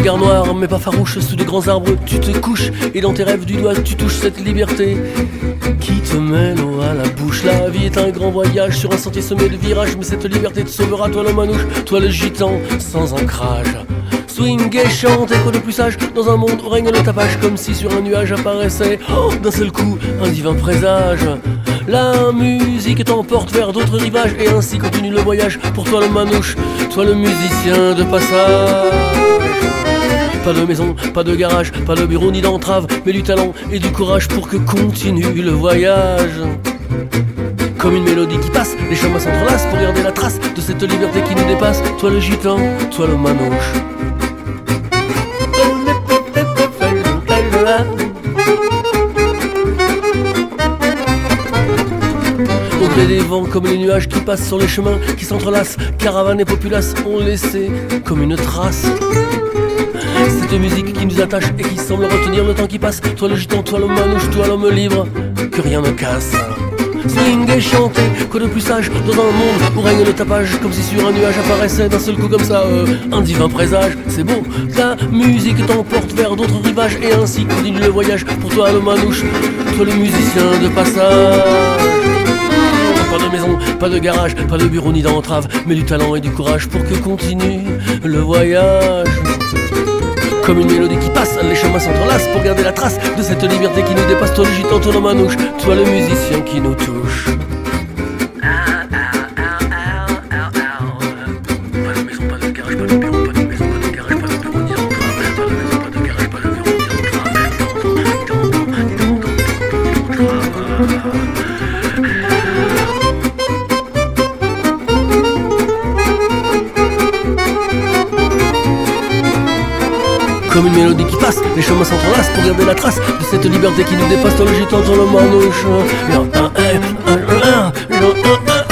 regard noir mais pas farouche, sous de grands arbres tu te couches, et dans tes rêves du doigt tu touches cette liberté qui te met l'eau à la bouche. La vie est un grand voyage sur un sentier semé de virages, mais cette liberté te sauvera, toi le manouche, toi le gitan sans ancrage. Swing et chante, et quoi de plus sage dans un monde où règne le tapage, comme si sur un nuage apparaissait d'un seul coup un divin présage. La musique t'emporte vers d'autres rivages, et ainsi continue le voyage pour toi le manouche, toi le musicien de passage. Pas de maison, pas de garage, pas de bureau ni d'entrave, mais du talent et du courage pour que continue le voyage. Comme une mélodie qui passe, les chemins s'entrelacent pour garder la trace de cette liberté qui nous dépasse. Toi le gitan, toi le manouche. Au gré des vents, comme les nuages qui passent sur les chemins qui s'entrelacent, caravanes et populaces ont laissé comme une trace cette musique qui nous attache et qui semble retenir le temps qui passe. Toi le gitan, toi le manouche, toi l'homme libre que rien ne casse. Swing et chanter, quoi de plus sage dans un monde où règne le tapage, comme si sur un nuage apparaissait d'un seul coup comme ça un divin présage. C'est beau, ta musique t'emporte vers d'autres rivages, et ainsi continue le voyage pour toi le manouche, toi le musicien de passage. Pas de maison, pas de garage, pas de bureau ni d'entrave, mais du talent et du courage pour que continue le voyage. Comme une mélodie qui passe, les chemins s'entrelacent pour garder la trace de cette liberté qui nous dépasse. Toi le gitan, toi le manouche, toi le musicien qui nous touche. Pas de maison, pas de garage, pas de bureau, pas de maison, pas de garage, pas de bureau ni d'entrave, pas de maison, pas de garage, pas de bureau ni d'entrave. Comme une mélodie qui passe, les chemins s'entrelacent pour garder la trace de cette liberté qui nous dépasse. Toi le gitan, toi le manouche.